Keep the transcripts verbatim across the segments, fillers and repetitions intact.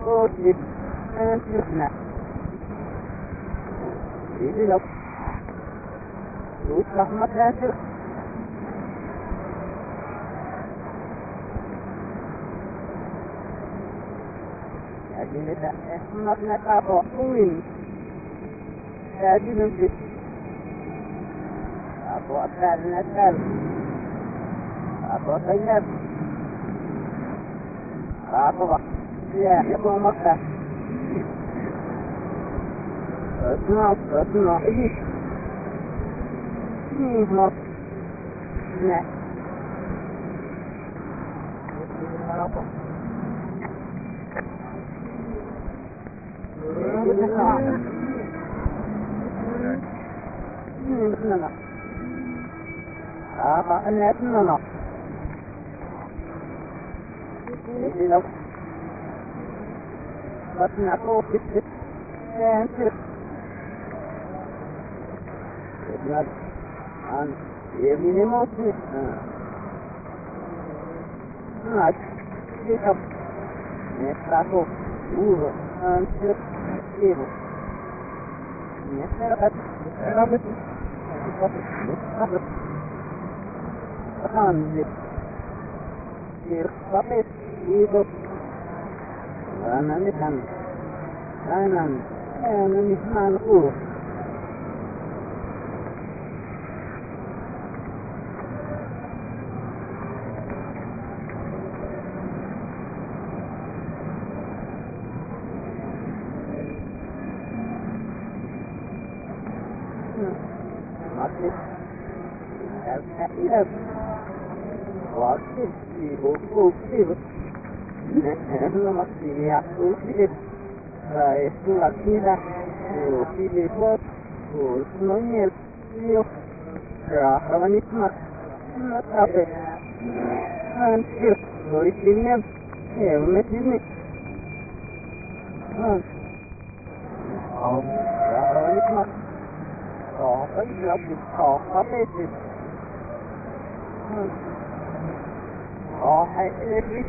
أوتي أنت يسمع يجي لك ويسمح مكاتب أجل إحنا نتابع طوين أجل نفس أبو أكال نتال أبو طيب أبو يا أبو مكة اسمع اسمع إيش اسمع لا apa anak nana ini lo buat nak ofis cantik buat an ini mau sih nak kita ni satu dua cantik ibu ni serapat serapat serapat Anjir, kirkapit hidup, kanan ikan, kanan, kanan ikan urus. Masih, el waktu sibuk sibuk, nah, masih aku sibuk, saya itu lagi dah, sibuk, semuanya sibuk, kerana nikmat, nikmat apa? Hancur, dari sini, ya, sini, oh, kerana nikmat, oh, saya lagi, oh, apa itu? Oh, I agree.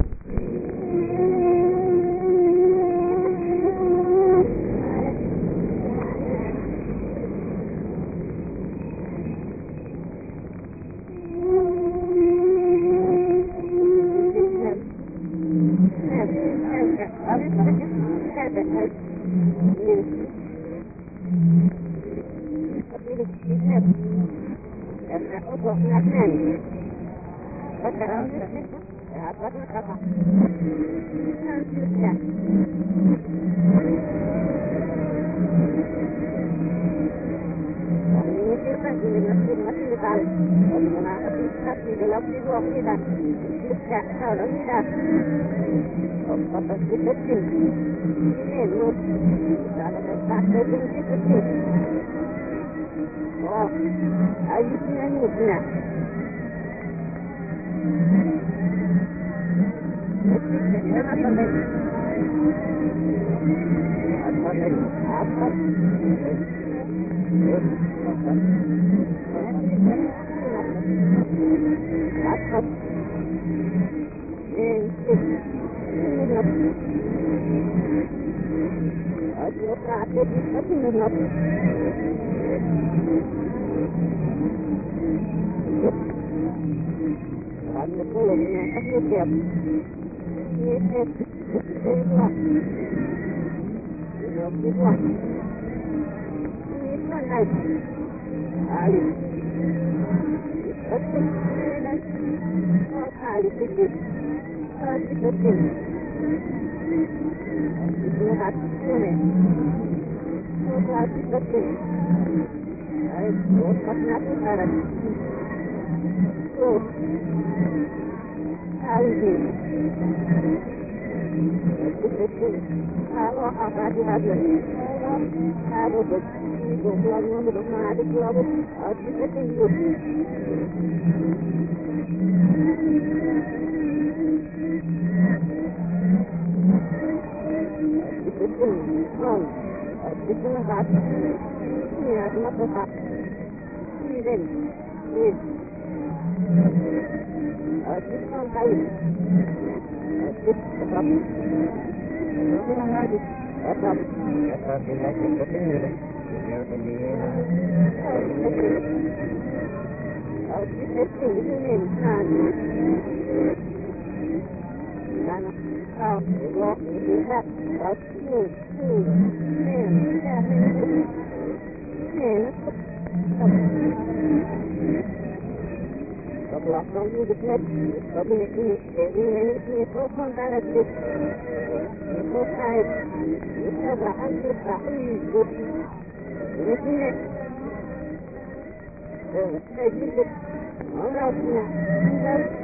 Não me defende, só me defende, ele me profundar aqui. Me profundar aqui. Me trabalhar aqui para isso. Me defende. Eu sei que não é assim. Não é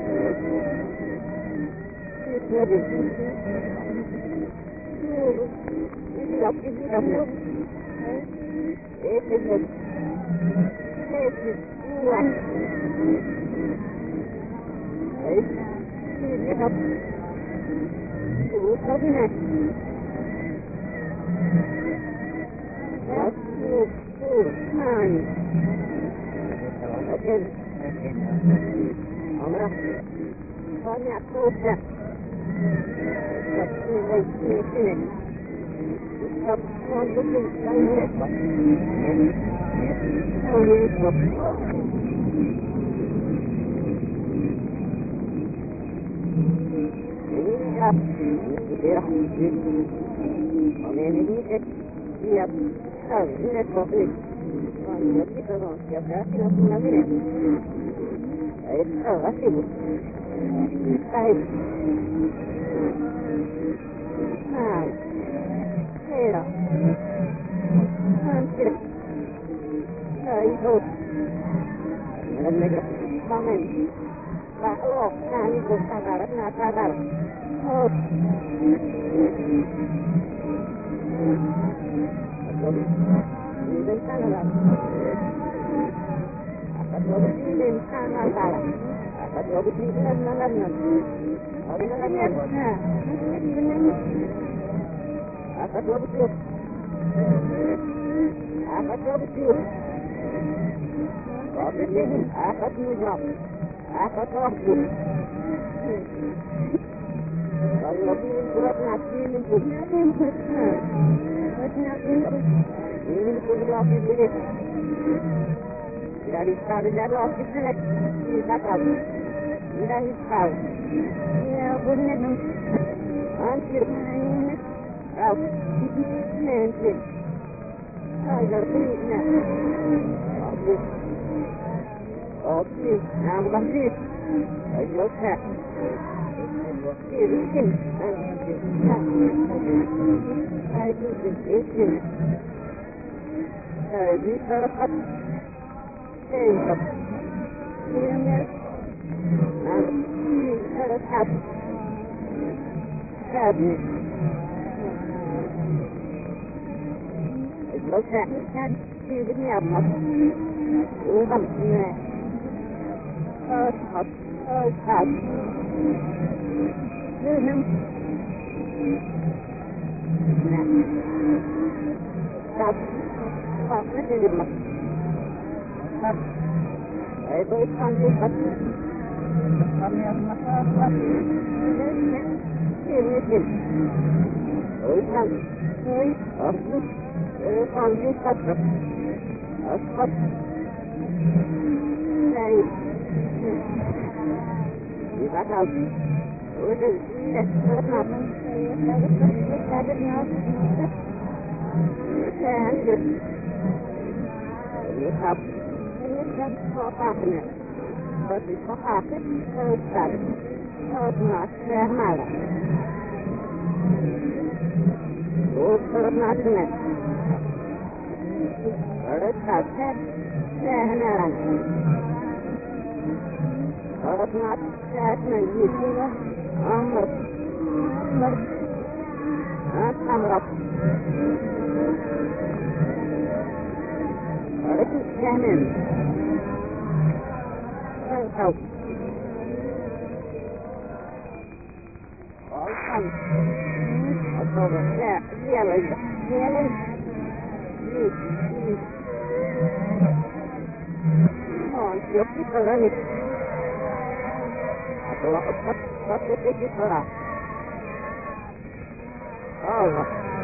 الله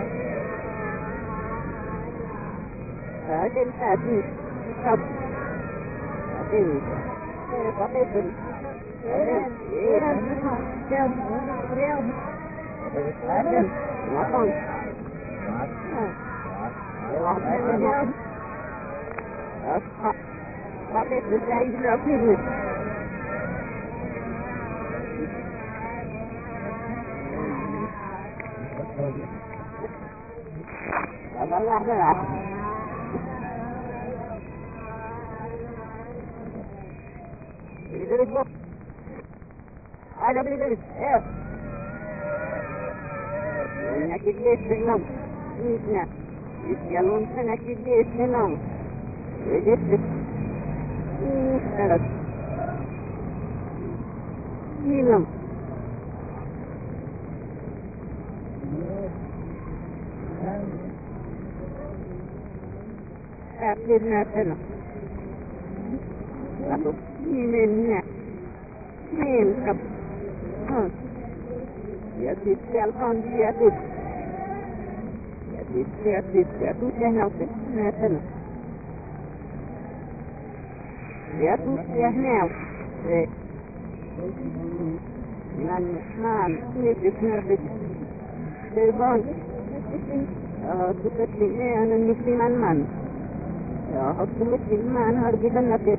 هذه الحديث طب هذه طبيب هذا بالجلد ايه ونكد ليش بالنوم نيتنا يسيالون سنكد ليش بالنوم وجدت نشترك نينم أبدنا سنة نيننا نين كب يدي سيالفان يدي يدي يدي يدي جهنوك ناسنا يدي جهنوك من مان نفس نربط سيبان تكتلي أنا نفسي من من أحط مثل من هرجب النفس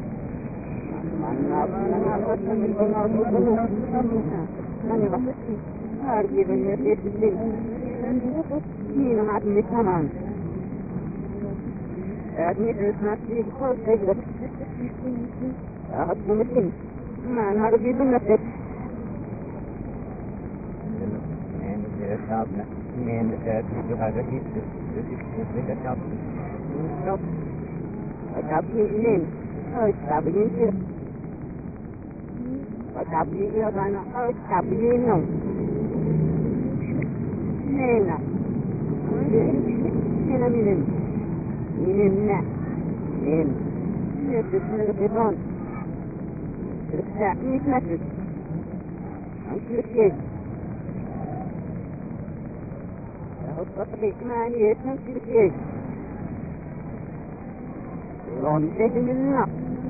هارجي بالنسبة لي مين معدني كمان أدني رسمات لي خالص تجرب أحط مثل ما نهارجي بالنسبة من هذا الكيس Sabino, Sabino, Sabino, Nena, Nena, Nena, Nena, Nena, this is the bidon. That is message. I'm the kid. I hope that the big man is not the kid. Long taken enough.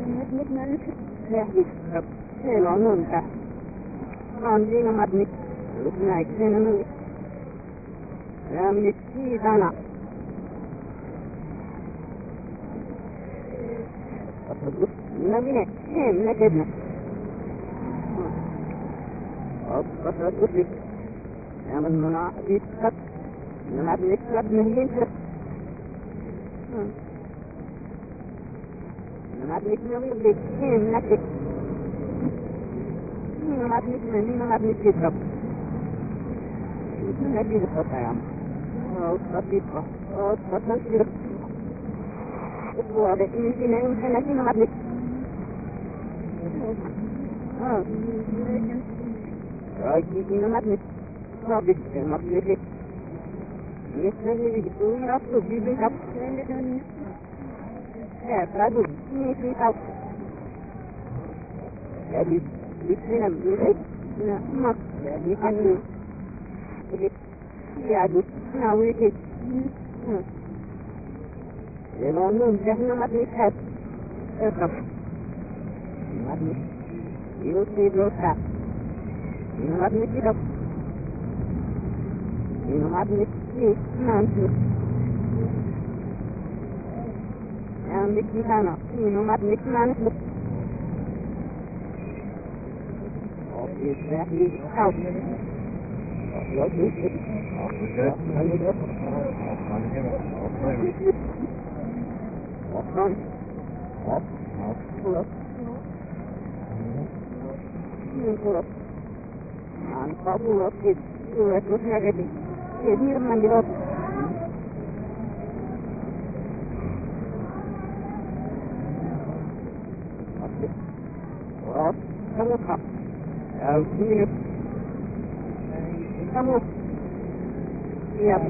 Hela nunca. Andina madni. Lukna iksenanu. Ramni sidana. Nabine hem nekedna. Qasrat uslik. Yaman munafik kat. Namadni kat nahyin kat. Namadni nabine hem neked. Nino madnik me, nino madnik kitrap. Ne bih potajam. Osta pitko, osta tasir. Upuade, inti ne unsena nino madnik. Rajki nino madnik. Robik, madnik. Nisne vidi, tu rastu, bibin kap. Eh, pradu, nisni kap. Jadi, Bismillah, bismillah, mak, jadi kan ini, ya, dus, nah, wiki, kalau nung jangan mati hat, tetap, mati, itu sih dosa, ini mati tidak, ini mati sih nanti, yang bikin sana, ini mati nanti. Is that his house? What is it? Walk on. Walk. Walk. Pull up. Pull up. And pull up. It's pull up. Look at it. It's near Mandela. Walk. Come up. I'll see you. Come on. Yep.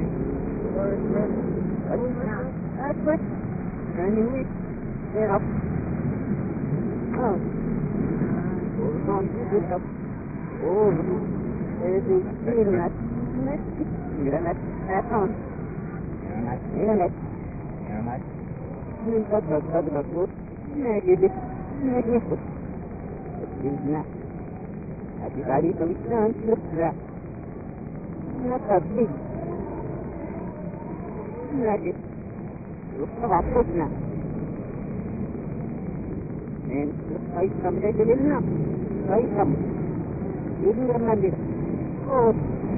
That's good. Anyway, get up. Oh. Hold on to this up. Oh, there's a internet. Granat, atom. Granat. من فضلك فضلك فوت ناجدك ناجدك بإذنه هذه تعريف الإسلام تسرع نقضي ناجد وطبع صوتنا من قيسم رجل لنا قيسم يدير المدينة صوت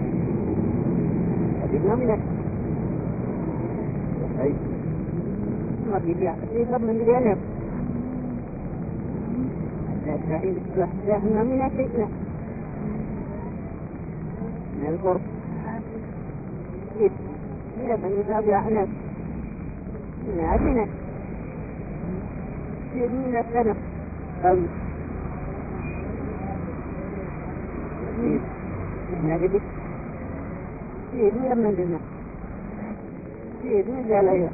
هذه منك قيسم ما بيبيع قيسم من الجانب لا تعيد استحساهنا من الفتنة من الغرب إذ إلى من يتابع ناس من عدنا سيدين السنة قوي إذ نجد سيدين من دنا سيدين جالية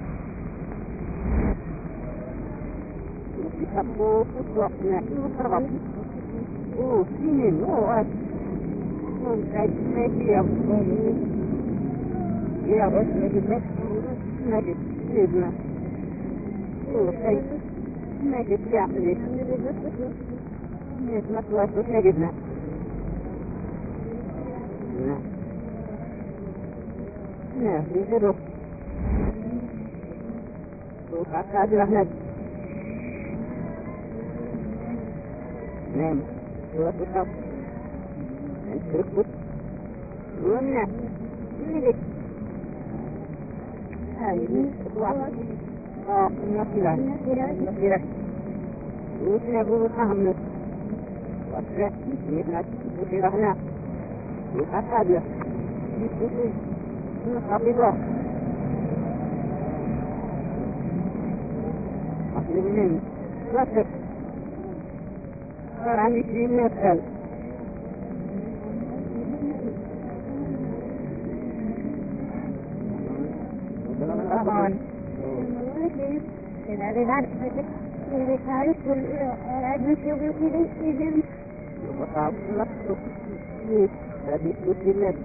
يتحبوا وطلقنا وطرغب وسنين وقت ونسعد نجي أبطاني يا رب نجد نجد سيدنا وخير نجد يعقلي نجد مطلق نجدنا نعم نعم نجده وقعد رهنك نعم وقعد نتركت ومنع ملك هذه وعلى آه نصيرا نصيرا وسنبو فهمنا وأسرع مثل نصيرا هنا وقعد له نصابه أصل منين وصف صار عن عشرين متر طبعا إذا تعرف إذا تعرف العجز يقول إذن وقع نفسه هذه السنة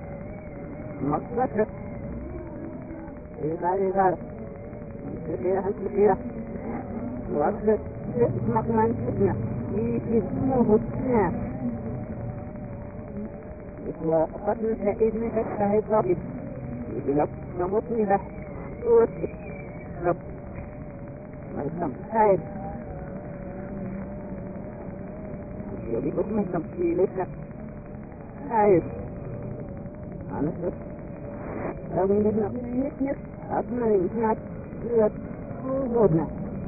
مقصدة إذا تعرف كثيرا كثيرا وأكثر مقمان فتنة يجزمه السنة وقد نسائد من فتحة الضابط يقول نمطني له ووسك رب ملزم خائد يقول لكم ملزم في لسه خائد أنا سبب أولي لبنا أبنى يسمعك بيوت وضنا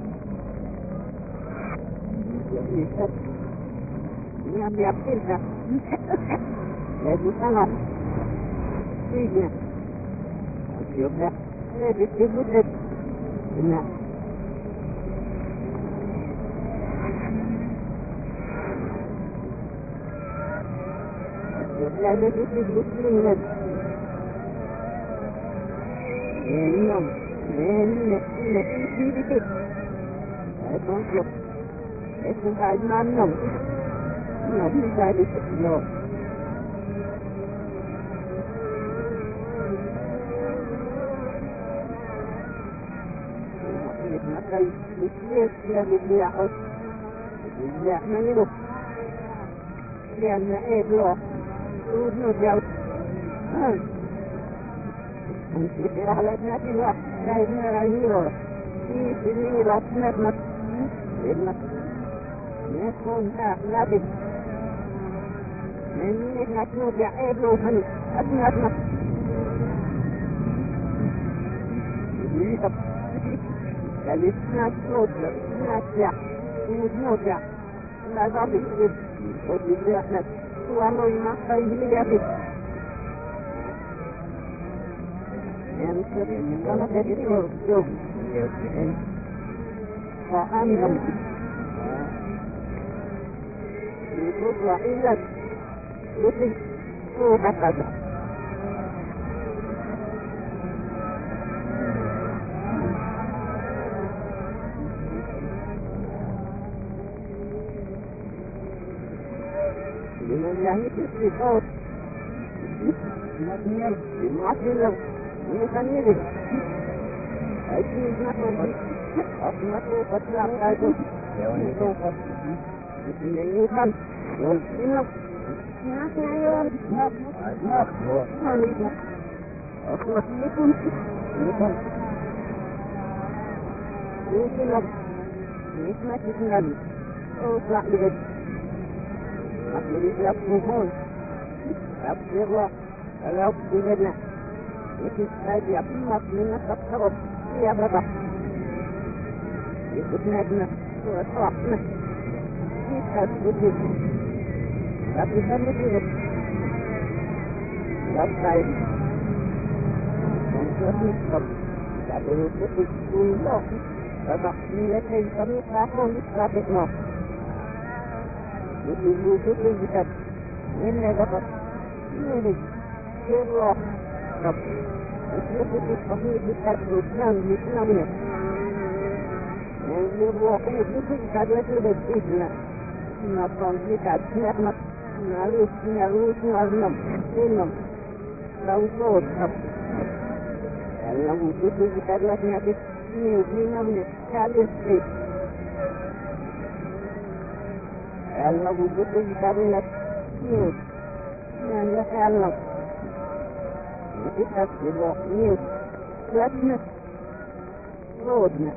يقول لك نعم بيعطيلها لازم سنة سيجنا يبدأ بيتجدد نعم يبدأ بيتجدد اليوم لأن التي بكت أتنطلق اسم بعد مع النوم نوم بعد اليوم مثل مثل الذي يعود يعمل له لأن إيه له ونرجع نسير على ابنتنا سيدنا العزيز في سبيل أبنتنا ابنك نكون نابد من ابنك نرجع إيه له من أبنتنا فالإسناد نرجع نرجع ونرجع لا ضابط إذ وجد أحمد وأنه يمحصر بليابد كما تذكر يوم وأنهم يطلع إلا يطلع صوبة قدر لمن الله في الصفات المعطل يخليه أكيد نحن أصنعه قتل عقاده يوم بسم الله والسنة نحن يوم أصنع لكم لكم يوصل نسمة النبي أوصع بجد أقول يبقون أبصر الله الأب بجدنا يتساعد يبقى من التقرب يا بابا يتساعدنا ويطرحنا يتساعد لكن سنة يبقى ونشوف الصبر تعبير الصبر الله فبحثية طريق آخر لإثبات الله يجب الكتاب من ذكر يريد الله رب يثبت الصحيح بالترك الإسلام الإسلامية يجب الواقع في كتابة الإسلام نصان في كتابة نعرف نعرف نعلم نعلم لو صوت رب لو وجود كتابة نعرف يجينا من الكتاب Allah butuh dikarenakan news dan Allah kita sebut news kerana roadnya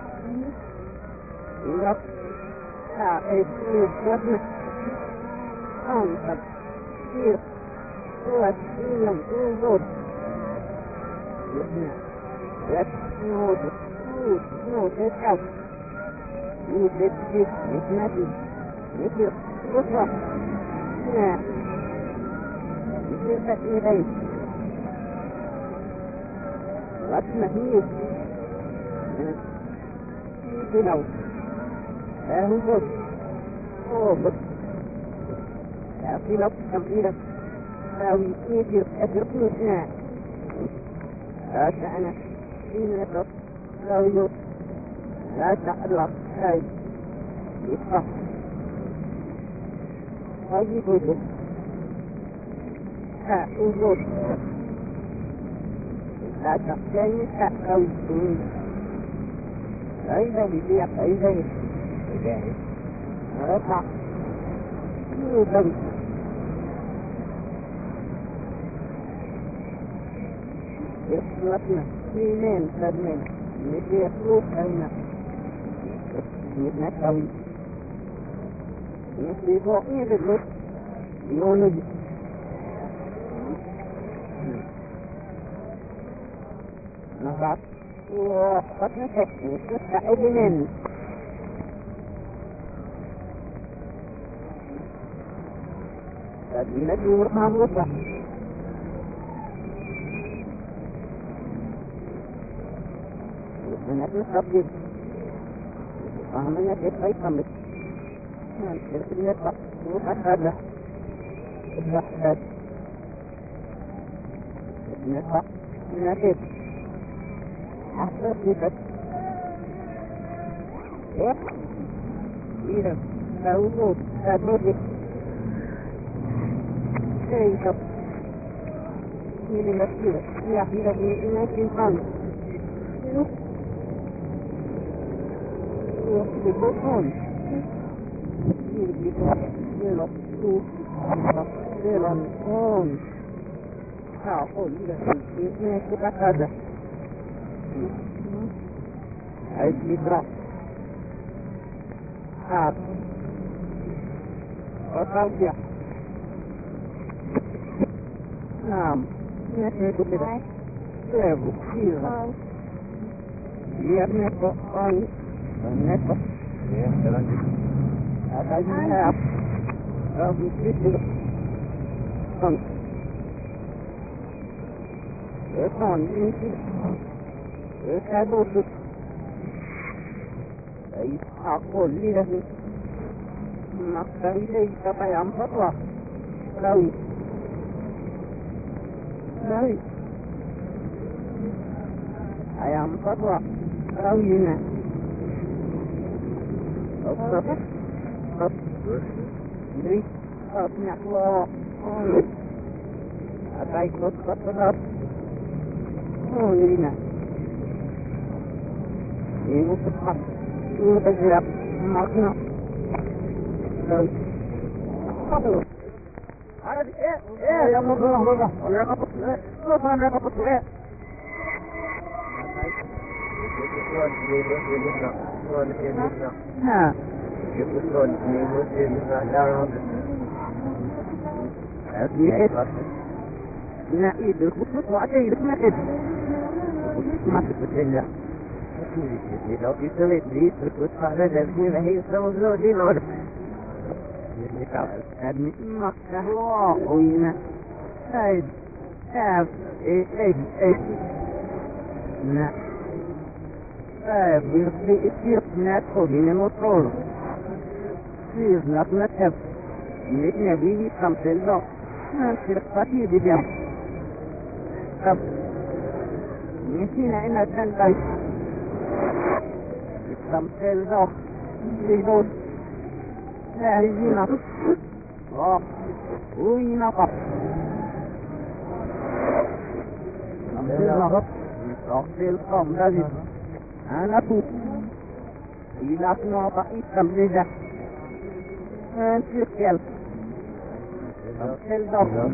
ingat tak itu kerana angkat dia buat yang road kerana let's road road road itself you did this it's nothing يصير رفع لا يصير تسميتين رسمة هي في لو لا هو بس هو بس لا في لو تمثيلة لا يصير أدركني لا لا أنا في نفس لا يصير لا تعلق لا يصح هذه كتب ها وجود لا تقتني أو تقول أيضا بيبيع أيضا يجاهد رفع يوضم يصلتنا سنين سنين مثل يخلوق أين يتنكوي مثل فوقي باللوك يولد نضعت وقد نفسي تستعد مني فالذي يرحم وصح وسنة الخبير وعملنا في الخيطة الاسم يطلع وحسادة الوحدات الاسم يطلع نتيب حسد نفس ايه ايه موجود هدوثي ايه طب مين مسؤولة يا حيلة الناس ينقل يبقون يلقون أقول لك إنك تقعد عيد يدرس حاب وتوجع نعم نحن كلنا سيبو كثيرا يبني قرآن ونفق أخذنا ربي كثير صنع يكون يمكن يكادوك أي أقول له مقتل ليس بيان فطوة لو لو أيام فطوة لو ينا أصدق أصدق دريك أصنع الله Akai kot kot kot. Oh, ini. Ini cepat. Ini tergerak. Makna. Dan. Aduh. Ada eh eh yang mau bola bola. Orang apa? Lo sana apa tuh? Eh. Nah. Nah, itu khusus waktu itu macet. Masuk ke tenda. Tidak bisa lihat terus pada dan dia hidup sama di luar. Jadi kalau admit makah lo, oh ina, saya, saya, eh eh eh, nah, saya berpikir nak kau ini motor, sih nak nak have, ini ni bini sampai lo. Nanti pagi di dia. Kap. Ini sih nak nak santai. Sampai dah. Tidur. Eh, ini nak. Oh. Oh, ini nak. Sampai dah. Sampai kom dah. Anak tu. Ilah nak ikan dia. Nanti kel. Seldom.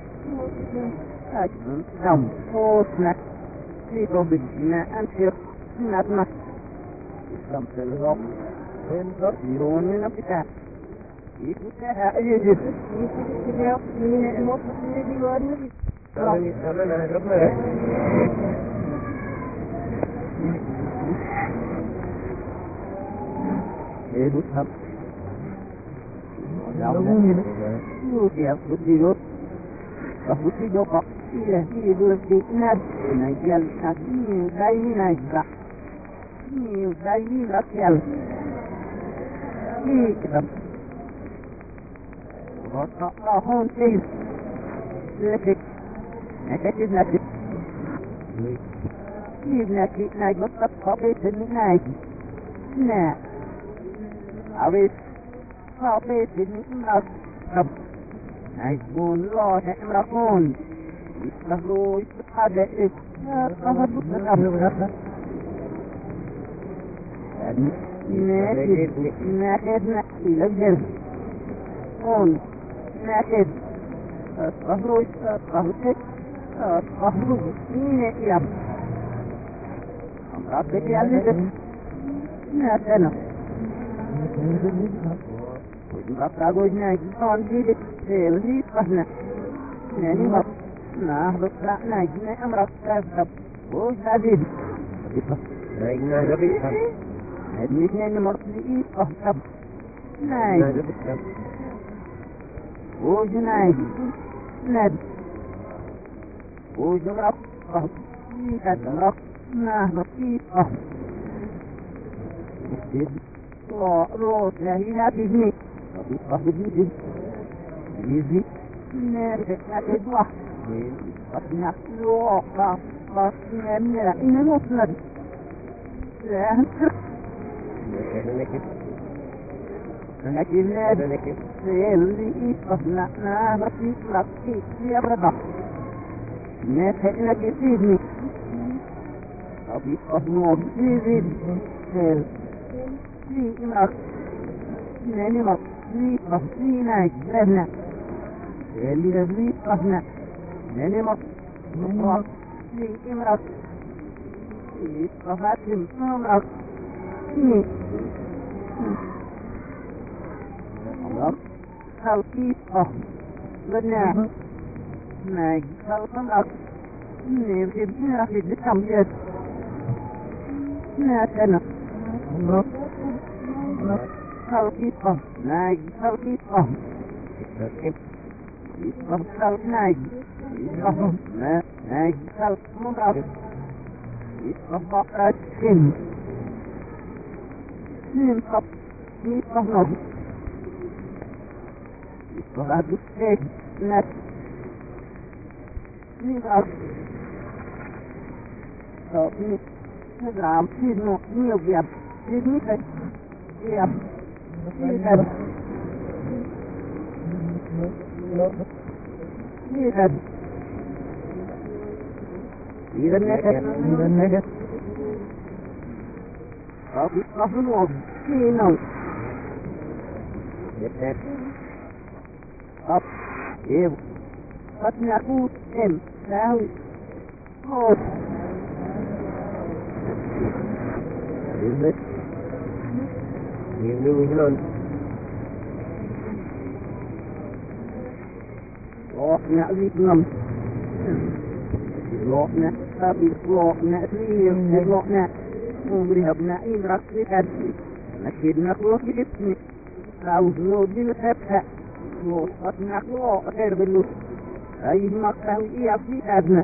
Dom. Åsna. Flygobygna. Anser. Natna. Som seldom. Seldom. Lånen av det. Itu saya aja. Itu dia. Ini mau ini di luar ni. Kalau ni kalau nak apa? Eh, bukan. Dia berdiri, berdiri kok. Iya, dia berdiri nak naikkan kaki dari naiklah. Ini dari lakian. Ini kita. Rotak lahon sih. Lekik, lekik lekik. Ini lekik naik rotak kopi sini naik. Nah, awis. Kopi sini nak. Naikun lo, naikun. Lalu ada itu. Apa tu nak berapa? Naked, naked, naked, naked. On, naked. Lalu, lalu, lalu ini ya. Apa dia ada? Naked. Bapa gojnya ikon di seli pasna. Nani bap, nah bapa naik ni amrak kasab. Oh jadi. Naik na jadi. Ini ni mesti kasab. Naik. Oh naik. Nad. Oh jurap. Ini kasab. Nah mesti ah. Lo lo jadi hati ni. Apa begini? Ini ni ada dua. Pasnya lo apa pasnya ni ini musnad. Ya. Nak ini ada lagi. Seli pasnya na mesti lagi dia berapa? Ni saya lagi sini. Tapi pasnya sini sel. Ni nak. Ni nak. Ni pasti naik kerana ini lebih pasna. Ini mak, mak, ni imrak, ini kafatim imrak, ini, imrak, salki oh, benar, naik salkan ini ini lagi disambil, nah sana, imrak, imrak. Salkipah, naik salkipah. Islam salk naik. Islam naik salk murah. Islam pakai sim. Sim kap, Islam nabi. Islam ada sek, net. Islam. So ini, Islam sini, ini biar, ini kan, biar. Lihat. Lihat. إذا النكت إذا النكت أبي أفضل في نوم يتك أب إيه قد نقول إم ساوي أوه إذا يقولون لوقنا بيتنم لوقنا أبي لوقنا تريم لوقنا عمري أبناء إمرأة بكذب نكيد نخلص باسمي عاوز نود بالفتحة وقت نخلص غير باللوس أي مقام إيابي أدنى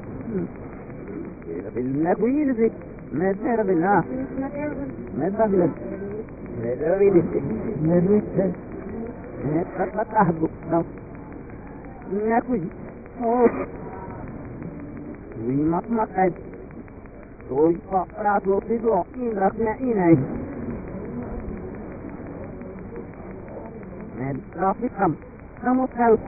بالنبيل ذي ما تر بالله ما تغلب ما تغلب ما تغلب ما تغلب ما نكوي أوه ويمات مات توي فقرات وفيدو إن رفنا إناي من رافي كم كم وكل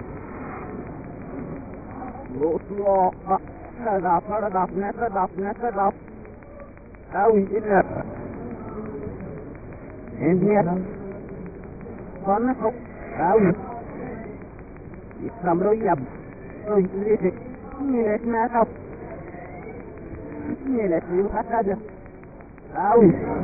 وطلع كذا فرض نكذا نكذا أو إلا إني فنحو أو يسمرو يب ويجلس ميلت ما تف ميلت يوحد أو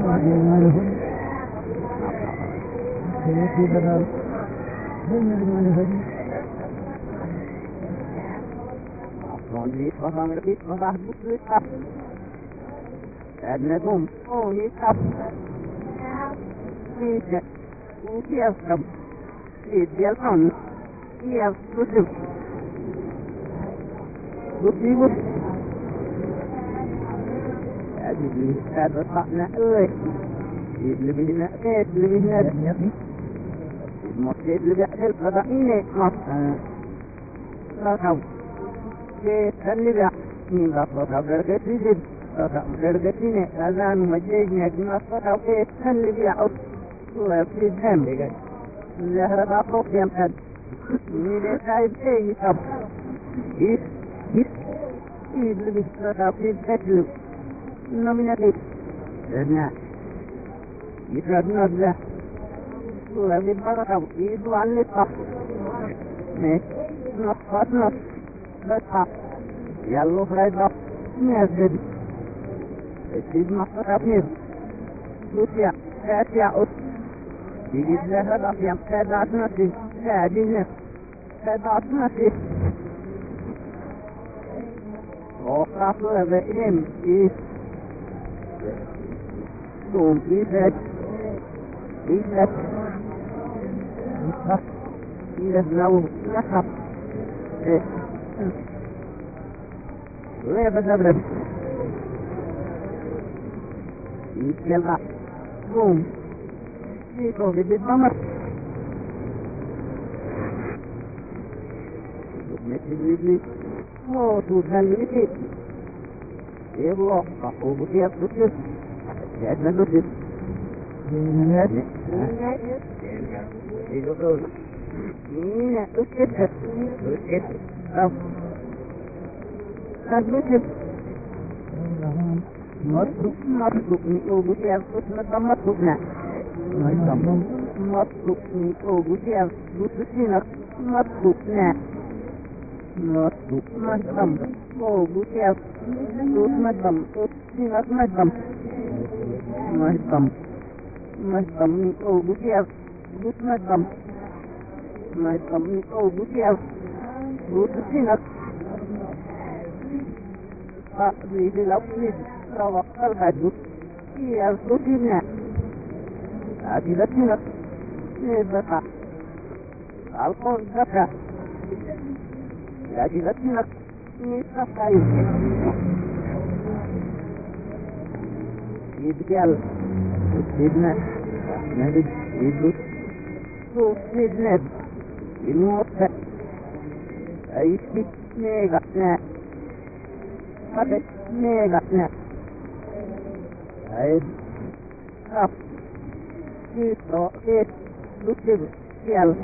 أصلي فهم ربي فهم بكرة أدنكم أو يكف يك ويكف يديالكم يكف بسيبه هذه هذا طعنا أوي اللي بينا إيه اللي بينا المصيد اللي بيحصل فضائيني مصر لا تاو كيف اللي بيحصل من بطلة برقتي جد برقتيني أذان مجيجني أجمع فتاو كيف اللي بيحصل ويبتي دهم بيقى زهرة بطلق يمتد ميلي سايب ايه يصب إيه إيه إيه اللي بيحصل كيف تجلب نمينة كيف إذنا يفردنا بله وفي البركة يدو عن الطف نصفت نصف بطح يالله فريد بط نزد السيد مصفت أبنير سوسيا ساتيا أس يجيب لها الأفيام سادات نصف سادي نصف سادات نصف وقف لبئهم إيه دوم إيساد إيساد إيساد إيساد نو نخف إيه ويه بدبرب إيساد دوم إيساد بالضمر نتجلبني موتو تنلتي يبلغ أحوب فيها بسيط يأتنا بسيط يأتنا يقول مين أسكت أسكت أف قد بسيط مطلوب مطلوب نقوب فيها بسيط مطلوبنا مطلوب نقوب فيها بسيط مطلوبنا مطلوب مطلوب نقوب فيها Tut madam, tut sinas madam, madam, madam ni oh butiaf, tut madam, madam ni oh butiaf, tut sinas. Ah, di di laut ni, rawak al hadut, iya tutina. Ah, di laut ni, ni bata, alkon bata, ya di laut ni. Nisakai يتقال سيدنا نبي يدوس سوف سيدنا الموت أي شيء نيغتنا قد نيغتنا أي أف كيف كيف لطيب قال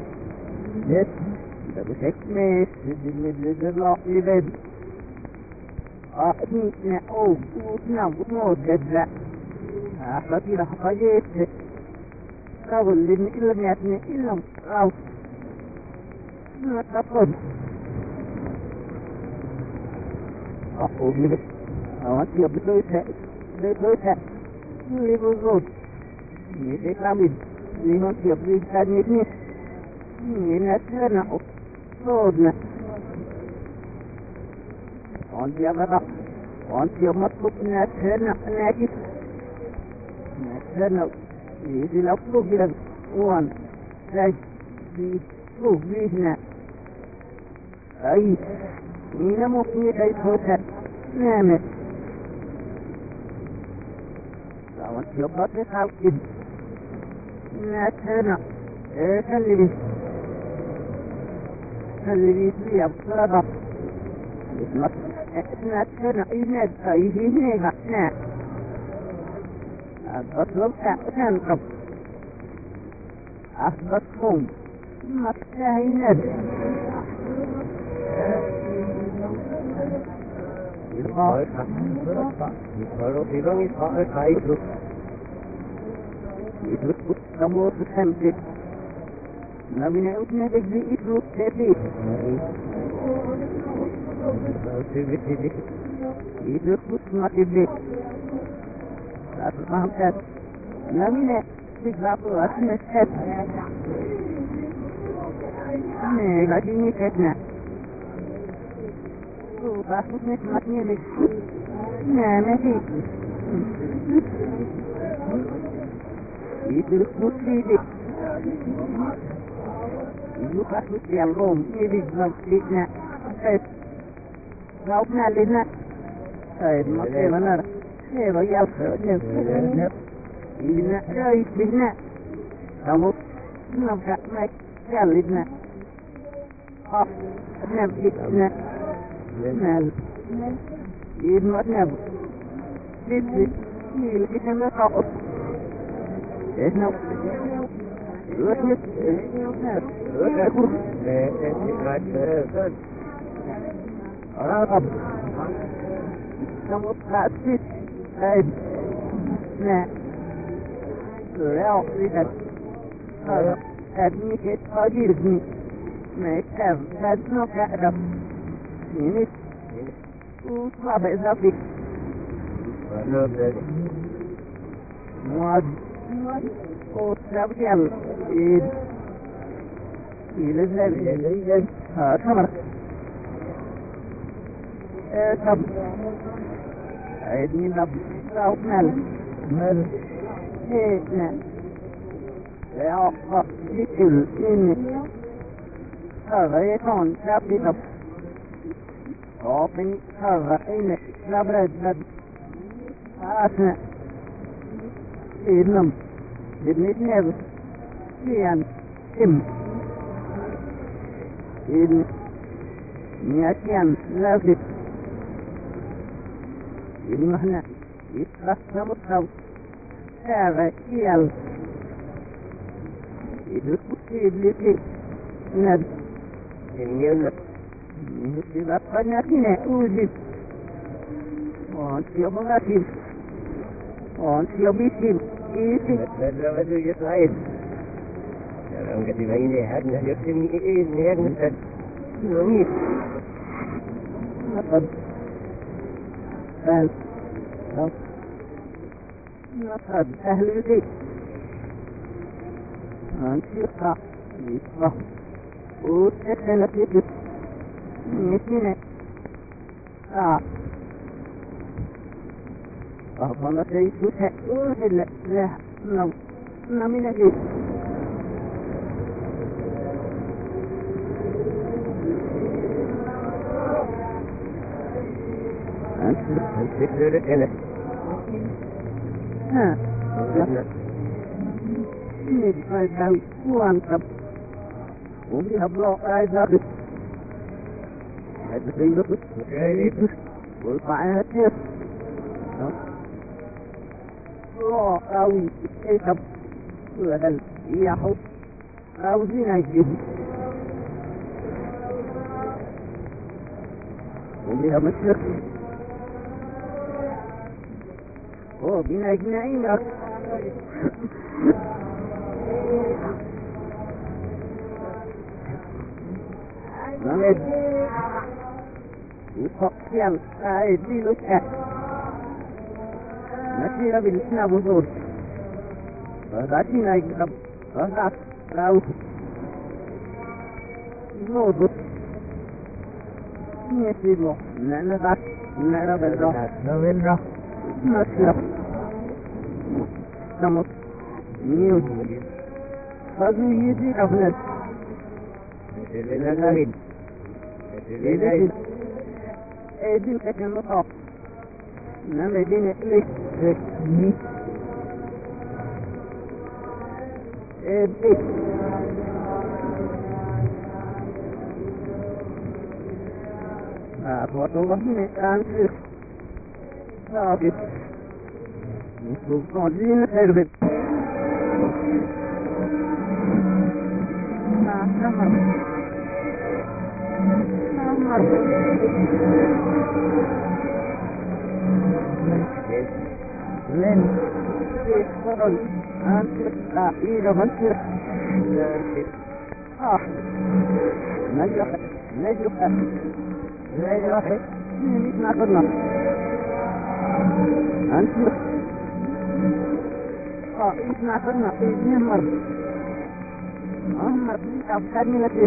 يس ده بشكل ميس لدي لدي لدي أحيينا أو أوتنا وموجد أخذنا حقيت قول لن إلا مياتنا إلا أو نتقل أقول لك أوانت يبدويتا بيبويتا لبوزود نيدي كامل لنوت يبدويتا نيدني نيناتنا أصودنا وانت يبقى وانت يمطلب ناتنا ناجس ناتنا يدي الأطلب لك وان لاج في طلب بيهنا أي من مقيت أي صوتا نامت وانت يبقى تخلق ناتنا خلي بي خلي بي سيب صدق ناتنا إيماد أيدي نيغا نا أطلب تنقب أخبطهم مفتاهي ند يقال يقالوا في بني صائر خايفوا يدركوا تموت خمسة ما من أبنى بجزي يدرك تبيت يدركوا ما تبيت لا تفهم تات ما من تجربوا أسمى تات ما قديني تاتنا وباخد نتمتني لك ما ما فيك يدركوا تريدك يدركوا تيالهم يدركوا تريدنا رأونا لنا طيب ما كيفنا كيف يالخير إذن رأيت بنا رمض نبقى ما كالدنا أف نبقى مال إذن أتنبق بيبسي ميل إذن نتاقص إذن رأيت رأيت رغب نمطلع ست عيد لا لا أخذت هذا أبني كتاجرني ما يتعب هذا كهرب ينس وصعب إضافي مواد وصعب جل إيد إيد ها تمر طب عيدني نب راو مال مال ايه نعم لا أخذ بكل إني هذا يكون شابي نب أعطني هذا إني نبرد بد أسنى إذنم إذني نبس ليان كم إذن نياتيان لازم إذن احنا يتخصم الصوت هذا كيال إذن كتيب لكي ند إني لك إذن أطلنا فينا أوجد وانت يبغاتي وانت يبيتي إيتي لا بدو يتعيد لو قد بيني هدنا يكتمني إذن هدنا يوميت لقد قال لقد أهل البيت أنت يقع يقع وتسنة يجب مثلنا آه أفضل سيسوها أولا لا نو نمين البيت الفكرة لك ها نبقى الدم وانطب وبيها بلوك عايزة هذا بيلبس وكايلبس والقعات يس الله قوي ايكب وهل يحط عاوزين عجيب وبيها مشرق Oh, bina gina ina. Named. Utopian sai diluka. Nasira bilsna buzur. Badati na ikab. Badat rau. Nodu. Niesigo. Nana dat. Nana bedro. Novendra. Nasira. Namus. Niu. Fadu yedi abnet. Nagarin. Nagarin. Edin kaçan mutaf. Namedin etlik. Ni. Edin. Foto ini ansur. Sabit. Bu kodin serbet. Nah, sama. Sama. Len. Foto ansur. Ah, ini ansur. Ah. Najlah. Najlah. Najlah. Ini nak nak. Ansur. Ah, ini nak nak. Ini mar. Ah, mar. Apa ni lagi?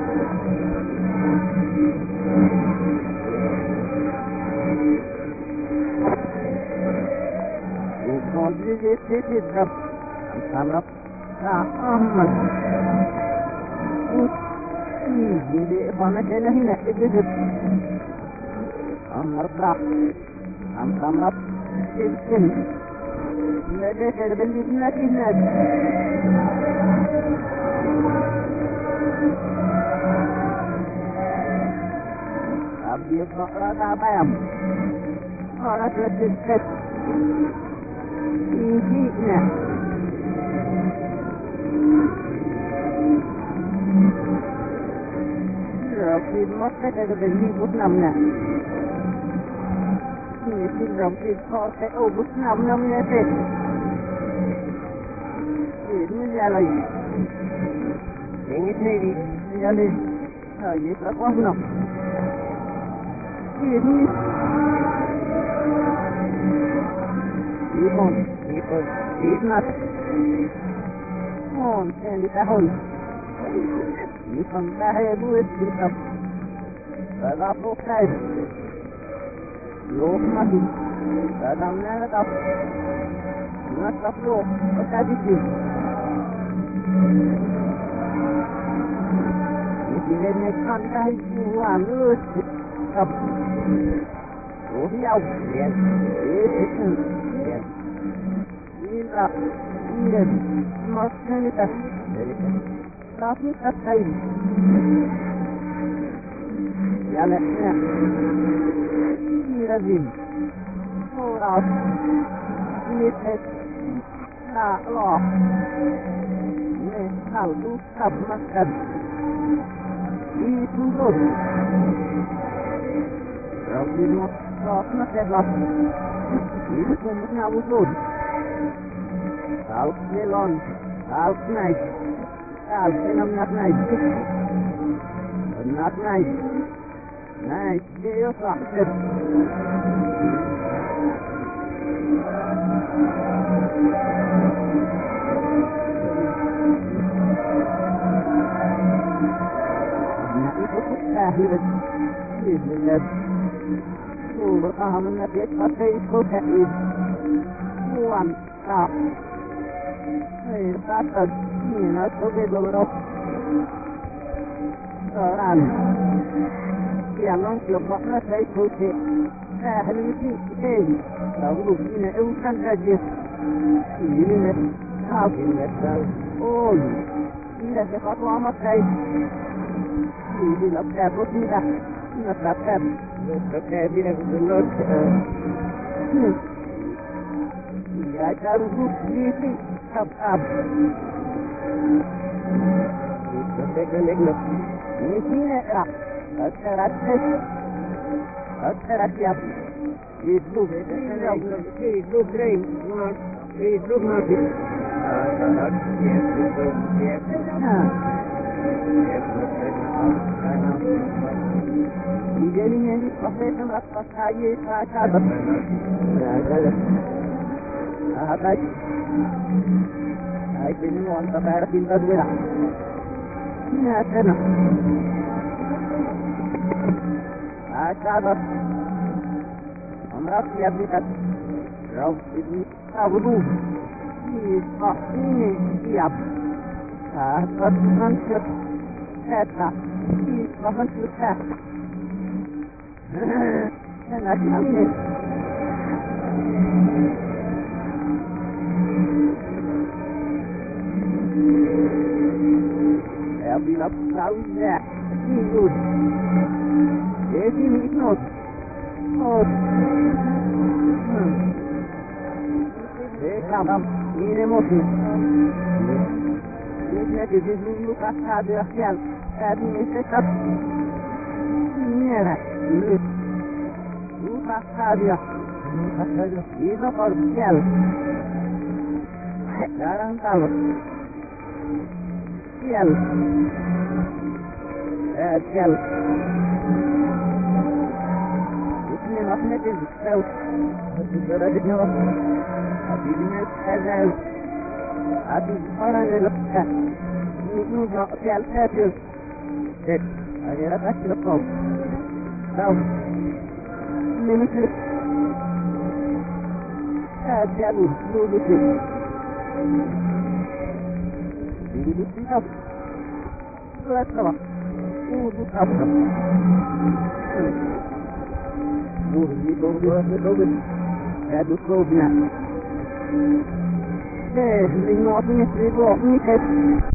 Kau jadi jadi dah. Sampai. Ah, Ahmad. Jadi mana kena hina itu. Ahmad dah. Am sampai. Itu. Nada terbeli nak nak. Abdi bakal apa ya? Orang terdekat. Ini nak. Rapid masa terbeli busnam nak. Ini si rapid kau saya busnam namanya set. Ini jalan. Ini sendiri jalan. Ah, ini apa busnam? Ini. Ipon, ipon, ipnat. Oh, ini tahun. Ipon dah buat kita. Dah fokus. Loh mati. Dah mana tak? Nak tak loh. Tadi tu. Ini ni kan dah buat lus. Up. Oh, ya, ya. Itu. Ya. Ila, ila. Maksudnya kita. Tapi tak tahu. Ya, ya. Ila zin. Orang. Ini tes. Nah, loh. Ini kalau tak makan. Itu tu. Rabbi nak nak sebab ini semua usul. Out melon, out night, out senam nak night, nak night, night dia sakit. Nak ikut akhir, ini. Berpaham nak pakai ikut ini. Buan tak. Eh, tak. Ini nak pergi dulu. Orang. Yang orang lepas nak saya ikut. Eh, ini sih. Lalu ini urusan kerja. Ini nak kau ini nak. Oh, ini dah satu amat saya. Ini nak dapat tidak. Nak dapat. Okay, bila belum. Ya, kalau bukti ab ab. Kita kena nak. Ini sini ah. Acara tes. Acara siap. Facebook, Facebook trem, Facebook notice. Dijenin ini profesor apa saya sahabat. Sahabat. Saya ini orang terbaik pintar juga. Ya, sana. Sahabat. Amrat ya bikat. Rau ini tahu. Ini ini siap. Sahabat hancur. Eta. Ini hancur. Sangat manis. Saya bilang tahunya ikut. Jadi ikut. Oh. Sekarang ini musim. Ini jadi dulu kata dia sial. Ini sekat. Ini lah. Ini. Lupa saja. Itu korupsial. Jarang tahu. Sial. Eh, sial. Ini maksudnya itu sel. Itu berada di bawah. Tapi ini sel. Tapi orang yang lepas. Ini juga sial sel. Eh, ada apa sih lepas? Tahu. Ini sih. Ah, jauh, dulu sih. Dulu sih apa? Surat apa? Dulu apa? Dulu itu dulu dulu. Ada problem. Eh, ini mau punya seribu, ini kan.